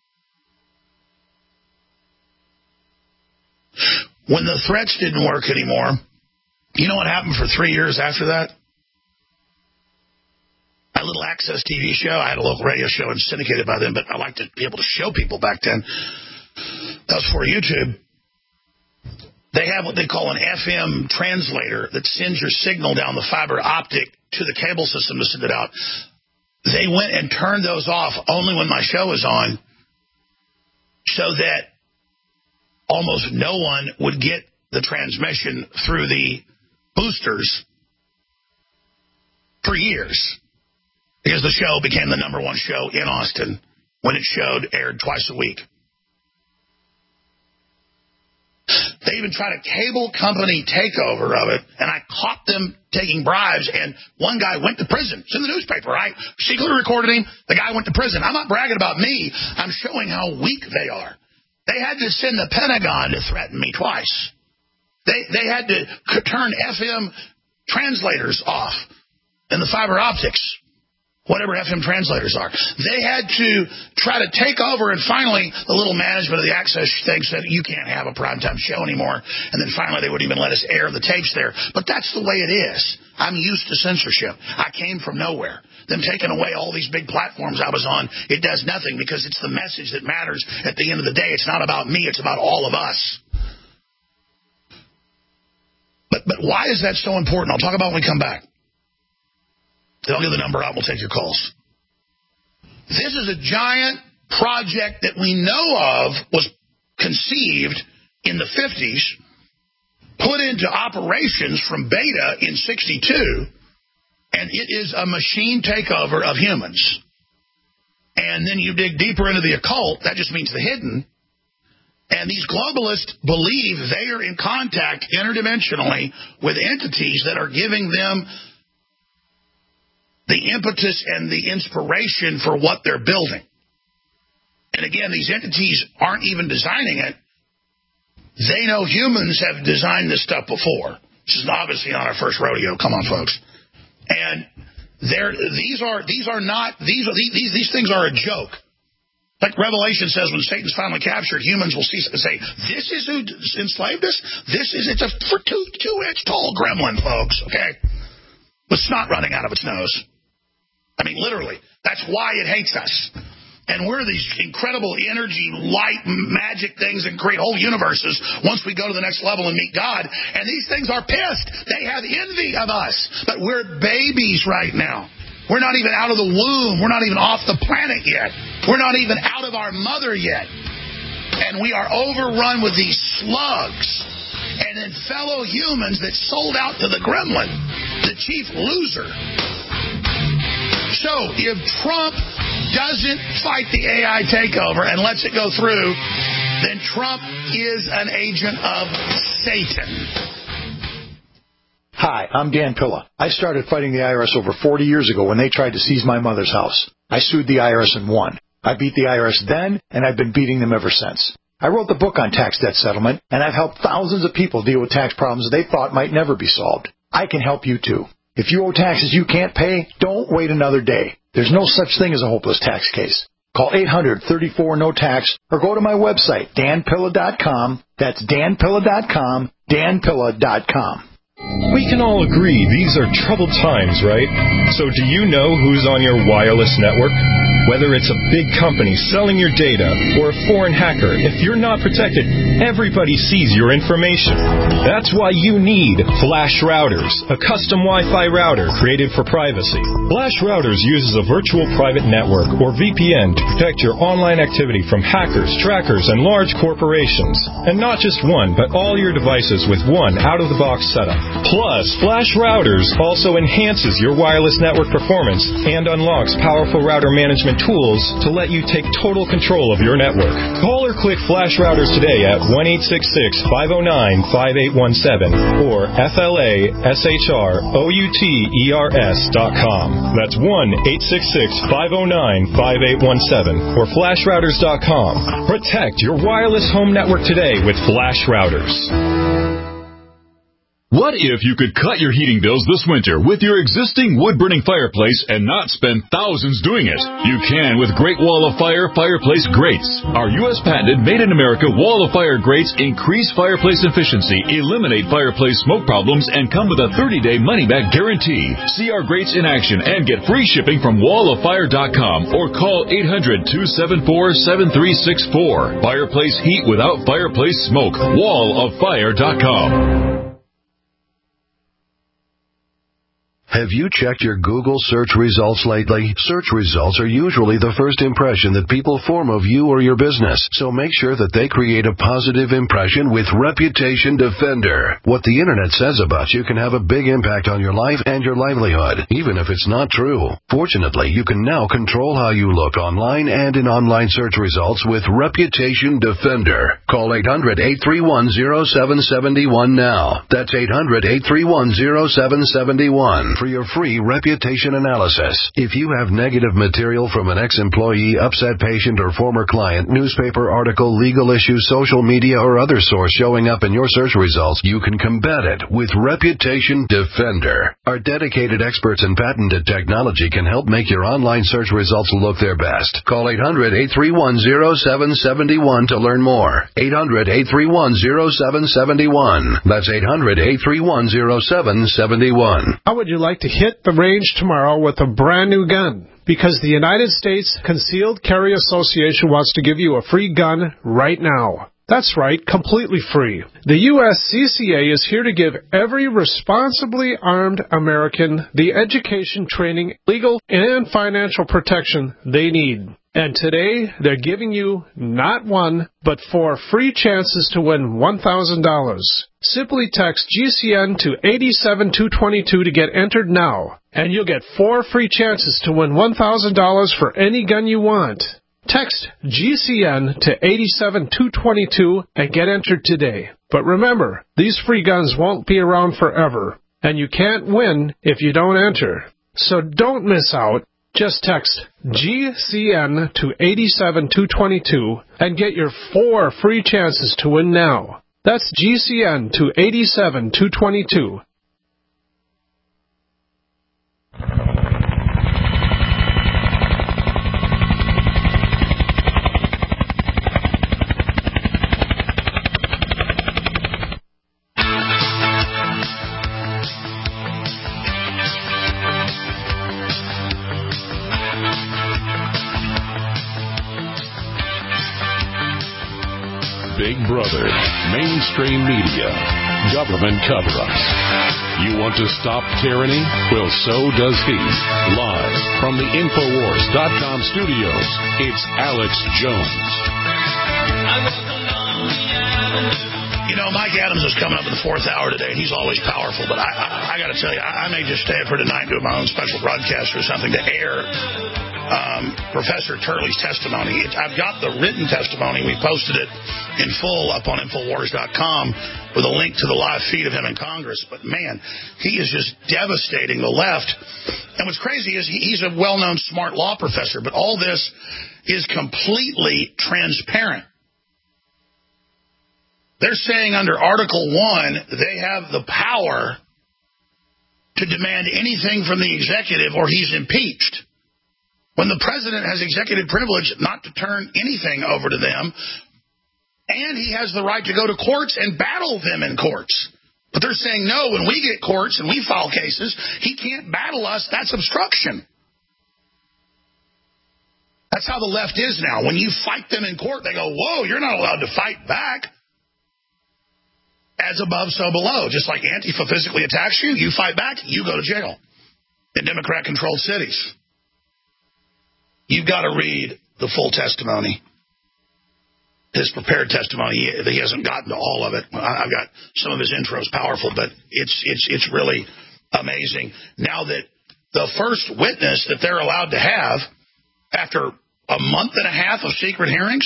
When the threats didn't work anymore, you know what happened for three years after that? A little Access T V show. I had a local radio show and syndicated by them, but I liked to be able to show people back then. That was for YouTube. They have what they call an F M translator that sends your signal down the fiber optic to the cable system to send it out. They went and turned those off only when my show was on so that almost no one would get the transmission through the boosters for years, because the show became the number one show in Austin when it showed, aired twice a week. They even tried a cable company takeover of it, and I caught them taking bribes, and one guy went to prison. It's in the newspaper, right? Secretly recorded him. The guy went to prison. I'm not bragging about me. I'm showing how weak they are. They had to send the Pentagon to threaten me twice. They they had to turn F M translators off and the fiber optics, whatever F M translators are. They had to try to take over, and finally the little management of the Access thing said, you can't have a primetime show anymore. And then finally they wouldn't even let us air the tapes there. But that's the way it is. I'm used to censorship. I came from nowhere. Them taking away all these big platforms I was on, it does nothing, because it's the message that matters at the end of the day. It's not about me. It's about all of us. But but why is that so important? I'll talk about it when we come back. Then I'll give the number out and we'll take your calls. This is a giant project that we know of was conceived in the fifties, put into operations from beta in sixty-two, and it is a machine takeover of humans. And then you dig deeper into the occult, that just means the hidden. And these globalists believe they are in contact interdimensionally with entities that are giving them the impetus and the inspiration for what they're building. And again, these entities aren't even designing it. They know humans have designed this stuff before. This is obviously not our first rodeo. Come on, folks. And they're, these are these are not these are these these things are a joke. Like Revelation says, when Satan's finally captured, humans will see and say, "This is who enslaved us. This is it's a for two two inch tall gremlin, folks." Okay, with snot running out of its nose. I mean, literally. That's why it hates us. And we're these incredible energy, light, magic things that create whole universes once we go to the next level and meet God. And these things are pissed. They have envy of us. But we're babies right now. We're not even out of the womb. We're not even off the planet yet. We're not even out of our mother yet. And we are overrun with these slugs. And then fellow humans that sold out to the gremlin, the chief loser. So if Trump doesn't fight the A I takeover and lets it go through, then Trump is an agent of Satan. Hi, I'm Dan Pilla. I started fighting the I R S over forty years ago when they tried to seize my mother's house. I sued the I R S and won. I beat the I R S then, and I've been beating them ever since. I wrote the book on tax debt settlement, and I've helped thousands of people deal with tax problems they thought might never be solved. I can help you too. If you owe taxes you can't pay, don't wait another day. There's no such thing as a hopeless tax case. Call eight hundred, thirty-four, no tax or go to my website, dan pilla dot com. That's dan pilla dot com, dan pilla dot com. We can all agree these are troubled times, right? So do you know who's on your wireless network? Whether it's a big company selling your data or a foreign hacker, if you're not protected, everybody sees your information. That's why you need Flash Routers, a custom Wi-Fi router created for privacy. Flash Routers uses a virtual private network, or V P N, to protect your online activity from hackers, trackers, and large corporations. And not just one, but all your devices with one out-of-the-box setup. Plus, Flash Routers also enhances your wireless network performance and unlocks powerful router management and tools to let you take total control of your network. Call or click Flash Routers today at one eight six six, five oh nine, five eight one seven or F L A S H R O U T E R S dot com. That's one eight six six, five oh nine, five eight one seven or flash routers dot com. Protect your wireless home network today with Flash Routers. What if you could cut your heating bills this winter with your existing wood-burning fireplace and not spend thousands doing it? You can with Great Wall of Fire fireplace grates. Our U S patented made-in-America Wall of Fire grates increase fireplace efficiency, eliminate fireplace smoke problems, and come with a thirty-day money-back guarantee. See our grates in action and get free shipping from wall of fire dot com or call eight hundred, two seven four, seven three six four. Fireplace heat without fireplace smoke. wall of fire dot com. Have you checked your Google search results lately? Search results are usually the first impression that people form of you or your business, so make sure that they create a positive impression with Reputation Defender. What the internet says about you can have a big impact on your life and your livelihood, even if it's not true. Fortunately, you can now control how you look online and in online search results with Reputation Defender. Call eight hundred, eight three one, zero seven seven one now. That's eight hundred, eight three one, zero seven seven one. For your free reputation analysis. If you have negative material from an ex-employee, upset patient, or former client, newspaper article, legal issue, social media, or other source showing up in your search results, you can combat it with Reputation Defender. Our dedicated experts in patented technology can help make your online search results look their best. Call eight hundred, eight three one, zero seven seven one to learn more. eight hundred, eight three one, zero seven seven one. That's eight hundred, eight three one, zero seven seven one. How would you like to hit the range tomorrow with a brand new gun? Because the United States Concealed Carry Association wants to give you a free gun right now. That's right, completely free. The U S C C A is here to give every responsibly armed American the education, training, legal, and financial protection they need. And today, they're giving you not one, but four free chances to win one thousand dollars. Simply text G C N to eight seven two two two to get entered now, and you'll get four free chances to win one thousand dollars for any gun you want. Text G C N to eight seven two two two and get entered today. But remember, these free guns won't be around forever, and you can't win if you don't enter. So don't miss out. Just text G C N to eight seven two two two and get your four free chances to win now. That's G C N to eight seven two two two. Big Brother, mainstream media, government cover-ups. You want to stop tyranny? Well, so does he. Live from the Infowars dot com studios, it's Alex Jones. You know, Mike Adams is coming up in the fourth hour today. He's always powerful, but I, I, I got to tell you, I, I may just stay up for tonight and do my own special broadcast or something to air um, Professor Turley's testimony. It, I've got the written testimony. We posted it in full up on Infowars dot com with a link to the live feed of him in Congress. But, man, he is just devastating the left. And what's crazy is he, he's a well-known smart law professor, but all this is completely transparent. They're saying under Article one, they have the power to demand anything from the executive or he's impeached. When the president has executive privilege not to turn anything over to them, and he has the right to go to courts and battle them in courts. But they're saying, no, when we get courts and we file cases, he can't battle us. That's obstruction. That's how the left is now. When you fight them in court, they go, whoa, you're not allowed to fight back. As above, so below. Just like Antifa physically attacks you, you fight back, you go to jail in Democrat-controlled cities. You've got to read the full testimony. His prepared testimony, he, he hasn't gotten to all of it. I've got some of his intros powerful, but it's it's it's really amazing. Now that the first witness that they're allowed to have after after a month and a half of secret hearings,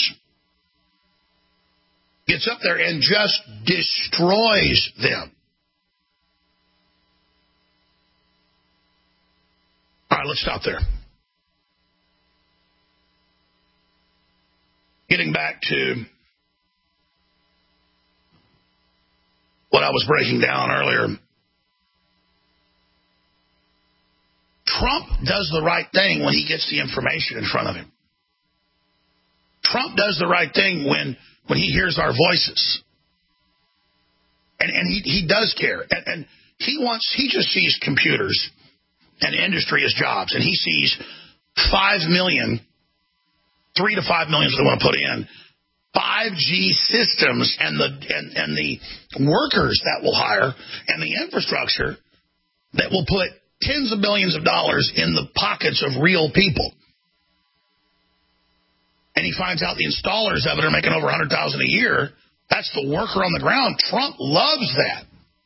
gets up there and just destroys them. All right, let's stop there. Getting back to what I was breaking down earlier. Trump does the right thing when he gets the information in front of him. Trump does the right thing when, when he hears our voices. And, and he, he does care. And, and he wants, he just sees computers and industry as jobs. And he sees five million, three to five million is what they want to put in, five G systems and the, and, and the workers that will hire and the infrastructure that will put tens of billions of dollars in the pockets of real people. And he finds out the installers of it are making over one hundred thousand dollars a year. That's the worker on the ground. Trump loves that.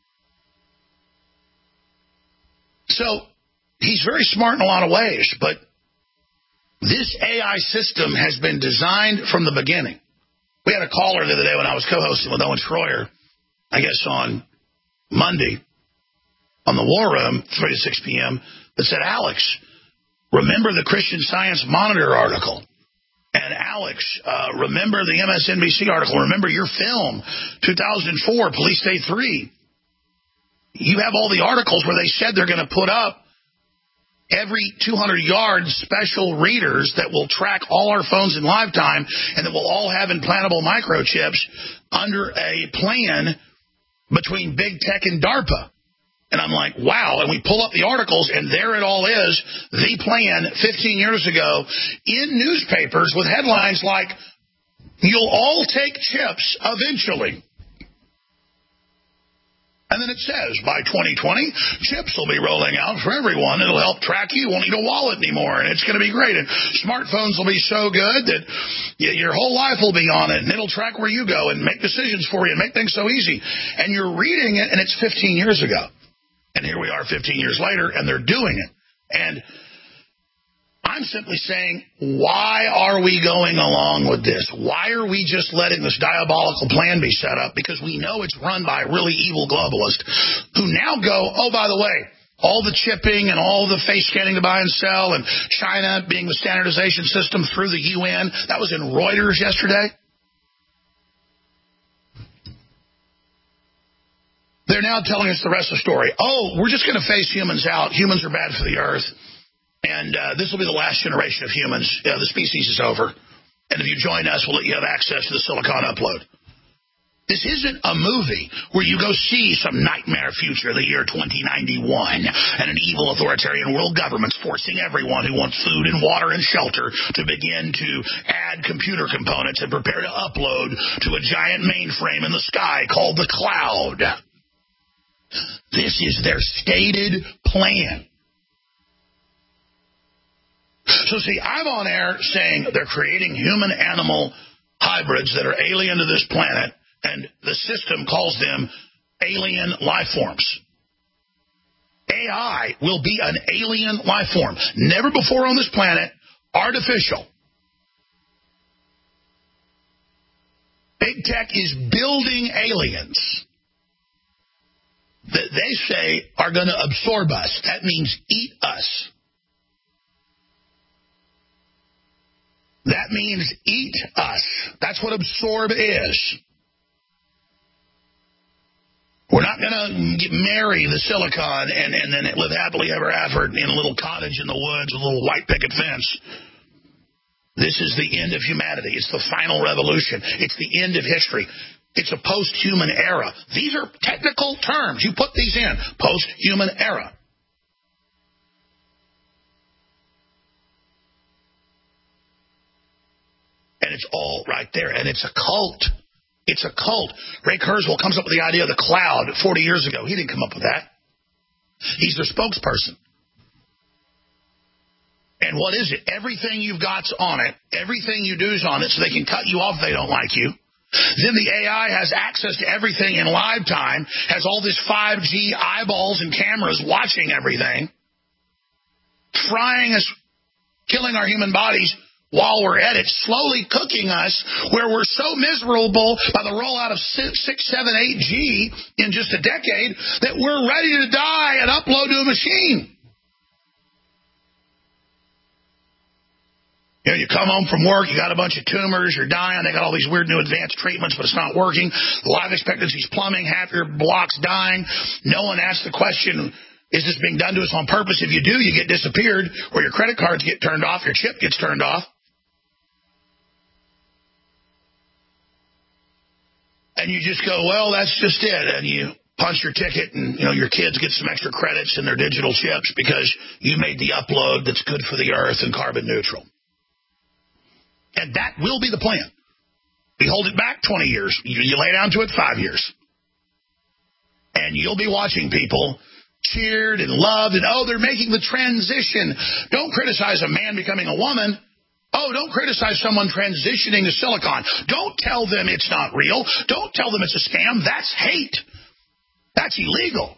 So he's very smart in a lot of ways, but this A I system has been designed from the beginning. We had a caller the other day when I was co-hosting with Owen Schroyer, I guess on Monday, on the War Room, three to six p.m., that said, Alex, remember the Christian Science Monitor article. And Alex, uh, remember the M S N B C article. Remember your film, two thousand four, Police State three. You have all the articles where they said they're going to put up every two hundred yards special readers that will track all our phones in live time and that will all have implantable microchips under a plan between big tech and DARPA. And I'm like, wow. And we pull up the articles, and there it all is, the plan fifteen years ago in newspapers with headlines like, you'll all take chips eventually. And then it says, by twenty twenty, chips will be rolling out for everyone. It'll help track you. You won't need a wallet anymore, and it's going to be great. And smartphones will be so good that your whole life will be on it, and it'll track where you go and make decisions for you and make things so easy. And you're reading it, and it's fifteen years ago. And here we are fifteen years later, and they're doing it. And I'm simply saying, why are we going along with this? Why are we just letting this diabolical plan be set up? Because we know it's run by really evil globalists who now go, oh, by the way, all the chipping and all the face scanning to buy and sell and China being the standardization system through the U N. That was in Reuters yesterday. They're now telling us the rest of the story. Oh, we're just going to phase humans out. Humans are bad for the earth. And uh, this will be the last generation of humans. Uh, the species is over. And if you join us, we'll let you have access to the Silicon upload. This isn't a movie where you go see some nightmare future, the year twenty ninety-one, and an evil authoritarian world government's forcing everyone who wants food and water and shelter to begin to add computer components and prepare to upload to a giant mainframe in the sky called the cloud. This is their stated plan. So, see, I'm on air saying they're creating human-animal hybrids that are alien to this planet, and the system calls them alien life forms. A I will be an alien life form. Never before on this planet, artificial. Big tech is building aliens that they say are going to absorb us. That means eat us. That means eat us. That's what absorb is. We're not going to marry the silicon and, and then live happily ever after in a little cottage in the woods with a little white picket fence. This is the end of humanity. It's the final revolution. It's the end of history. It's a post-human era. These are technical terms. You put these in. Post-human era. And it's all right there. And it's a cult. It's a cult. Ray Kurzweil comes up with the idea of the cloud forty years ago. He didn't come up with that. He's their spokesperson. And what is it? Everything you've got's on it. Everything you do's on it so they can cut you off if they don't like you. Then the A I has access to everything in live time, has all this five G eyeballs and cameras watching everything, frying us, killing our human bodies while we're at it, slowly cooking us where we're so miserable by the rollout of six, seven, eight G in just a decade that we're ready to die and upload to a machine. You know, you come home from work, you got a bunch of tumors, you're dying, they got all these weird new advanced treatments, but it's not working. The life expectancy's plumbing, half your block's dying. No one asks the question, is this being done to us on purpose? If you do, you get disappeared, or your credit cards get turned off, your chip gets turned off. And you just go, well, that's just it. And you punch your ticket and, you know, your kids get some extra credits in their digital chips because you made the upload that's good for the earth and carbon neutral. And that will be the plan. We hold it back twenty years. You, you lay down to it five years. And you'll be watching people cheered and loved and, oh, they're making the transition. Don't criticize a man becoming a woman. Oh, don't criticize someone transitioning to silicon. Don't tell them it's not real. Don't tell them it's a scam. That's hate. That's illegal.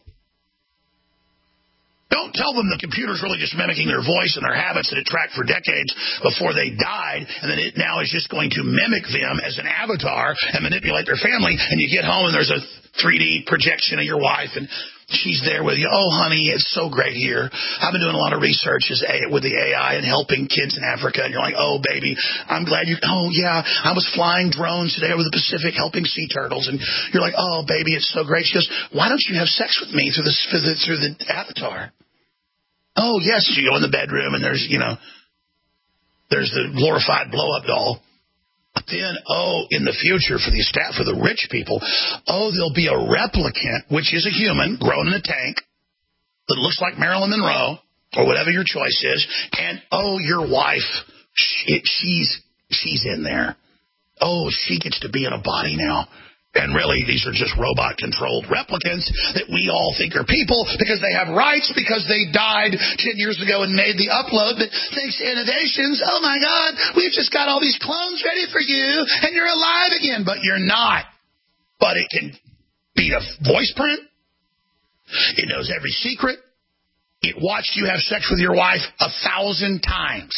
Don't tell them the computer's really just mimicking their voice and their habits that it tracked for decades before they died, and then it now is just going to mimic them as an avatar and manipulate their family, and you get home and there's a three D projection of your wife, and she's there with you. Oh, honey, it's so great here. I've been doing a lot of research with the A I and helping kids in Africa, and you're like, oh, baby, I'm glad you, oh, yeah, I was flying drones today over the Pacific helping sea turtles, and you're like, oh, baby, it's so great. She goes, why don't you have sex with me through, this, through, the, through the avatar? Oh, yes, you go in the bedroom, and there's, you know, there's the glorified blow-up doll. But then, oh, in the future, for the staff, for the rich people, oh, there'll be a replicant, which is a human grown in a tank that looks like Marilyn Monroe, or whatever your choice is, and, oh, your wife, she, she's she's in there. Oh, she gets to be in a body now. And really, these are just robot-controlled replicants that we all think are people because they have rights because they died ten years ago and made the upload. But thanks to innovations, oh, my God, we've just got all these clones ready for you, and you're alive again. But you're not. But it can beat a voice print. It knows every secret. It watched you have sex with your wife a thousand times.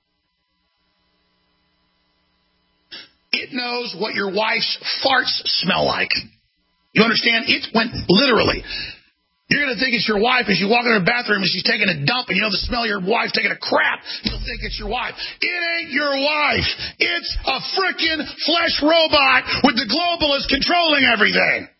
It knows what your wife's farts smell like. You understand? It went literally. You're going to think it's your wife as you walk in her bathroom and she's taking a dump, and you know the smell of your wife taking a crap. You'll think it's your wife. It ain't your wife. It's a frickin' flesh robot with the globalists controlling everything.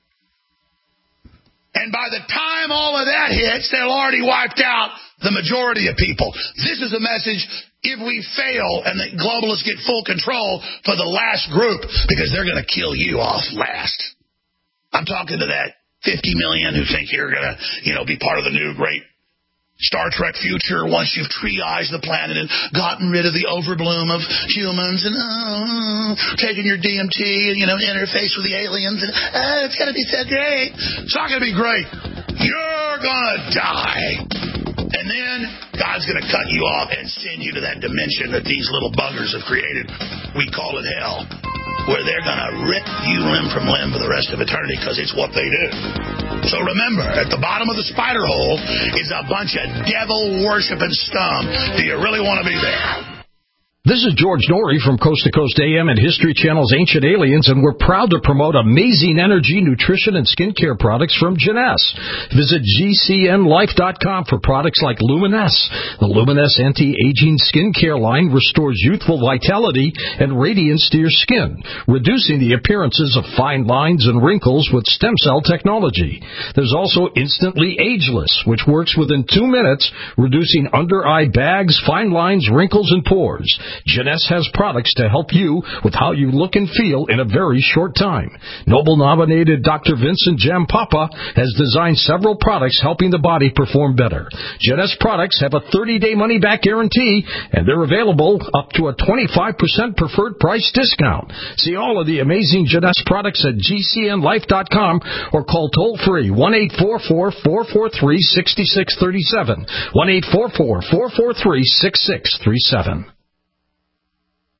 And by the time all of that hits, they'll already wiped out the majority of people. This is a message. If we fail and the globalists get full control for the last group, because they're going to kill you off last. I'm talking to that fifty million who think you're going to, you know, be part of the new great Star Trek future once you've triaged the planet and gotten rid of the overbloom of humans and uh, taking your D M T and, you know, interface with the aliens. And uh, it's going to be so great. It's not going to be great. You're going to die. And then God's going to cut you off and send you to that dimension that these little buggers have created. We call it hell, where they're going to rip you limb from limb for the rest of eternity because it's what they do. So remember, at the bottom of the spider hole is a bunch of devil-worshiping scum. Do you really want to be there? This is George Norrie from Coast to Coast A M and History Channel's Ancient Aliens, and we're proud to promote amazing energy, nutrition, and skincare products from Jeunesse. Visit G C N life dot com for products like Luminesse. The Luminesse anti-aging skincare line restores youthful vitality and radiance to your skin, reducing the appearances of fine lines and wrinkles with stem cell technology. There's also Instantly Ageless, which works within two minutes, reducing under-eye bags, fine lines, wrinkles, and pores. Jeunesse has products to help you with how you look and feel in a very short time. Nobel-nominated Doctor Vincent Jampapa has designed several products helping the body perform better. Jeunesse products have a thirty-day money-back guarantee, and they're available up to a twenty-five percent preferred price discount. See all of the amazing Jeunesse products at G C N life dot com or call toll-free one eight four four, four four three, six six three seven, one eight four four, four four three, six six three seven.